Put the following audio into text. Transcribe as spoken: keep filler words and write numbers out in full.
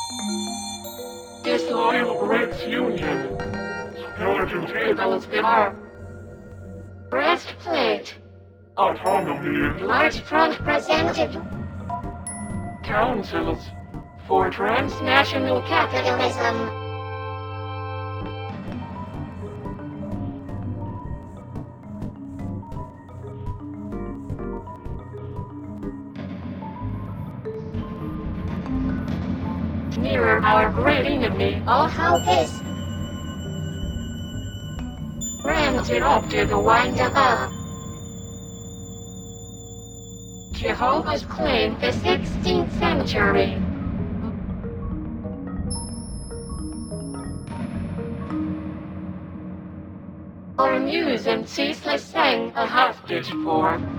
Disloyal breaks union. Skeleton tables bar. Breastplate. Autonomy. Large front presented. Councils. For transnational capitalism. Nearer our great enemy, all how this ramped it up to the wind above. Jehovah's claim the sixteenth century. Our news and ceaseless sang a hostage for.